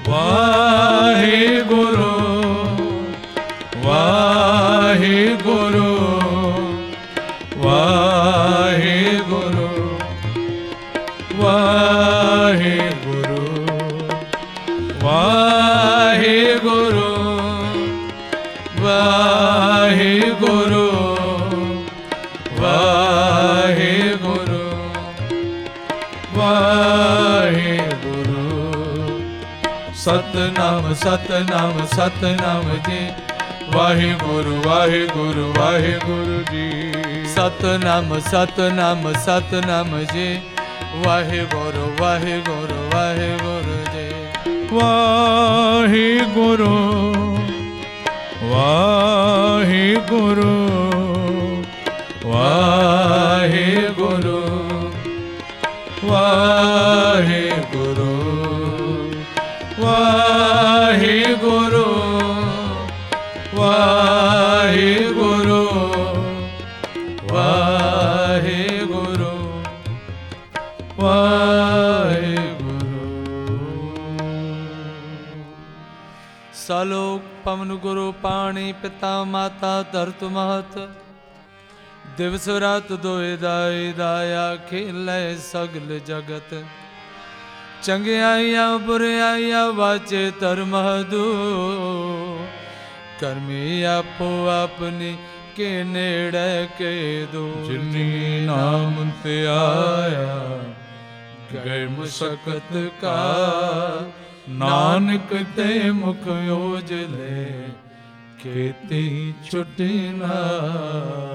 ਵਾਹਿਗੁਰੂ ਵਾਹਿਗੁਰੂ ਵਾਹਿਗੁਰੂ ਵਾਹਿਗੁਰੂ ਵਾਹਿਗੁਰੂ ਵਾਹਿਗੁਰੂ ਵਾਹਿਗੁਰੂ ਵਾਹਿਗੁਰੂ ਸਤਨਾਮ ਸਤਨਾਮ ਸਤਨਾਮ ਜੀ ਵਾਹਿਗੁਰੂ ਵਾਹਿਗੁਰੂ ਵਾਹਿਗੁਰੂ ਜੀ ਸਤਨਾਮ ਸਤਨਾਮ ਸਤਨਾਮ ਜੀ ਵਾਹਿਗੁਰੂ ਵਾਹਿਗੁਰੂ ਵਾਹਿਗੁਰੂ ਜੀ ਵਾਹਿਗੁਰੂ ਵਾਹਿਗੁਰੂ ਵਾਹਿਗੁਰੂ ਵਾਹਿਗੁਰੂ ਵਾਹਿਗੁਰੂ ਵਾਹਿਗੁਰੂ ਵਾਹਿਗੁਰੂ ਵਾਹਿਗੁਰੂ ਸਲੋਕ ਪਵਨ ਗੁਰੂ ਪਾਣੀ ਪਿਤਾ ਮਾਤਾ ਧਰਤ ਮਹਤ ਦਿਵਸ ਰਾਤ ਦੋਇ ਦਾਈ ਦਾਇਆ ਖੇਲੇ ਸਗਲ ਜਗਤ ਚੰਗਿਆਈਆਂ ਬੁਰਿਆਈਆਂ ਵਾਚੇ ਧਰਮ ਹਦੂ ਕਰਮੀ ਆਪੋ ਆਪਣੀ ਕੇ ਨੇੜੇ ਕੇ ਦੋ ਜਿਨੀ ਨਾਮ ਤੇ ਆਇਆ ਗਏ ਮੁਸਕਤ ਕਾ ਨਾਨਕ ਤੇ ਮੁਖ ਉਜਲੇ ਕੀਤੀ ਛੁਟੀ ਨਾ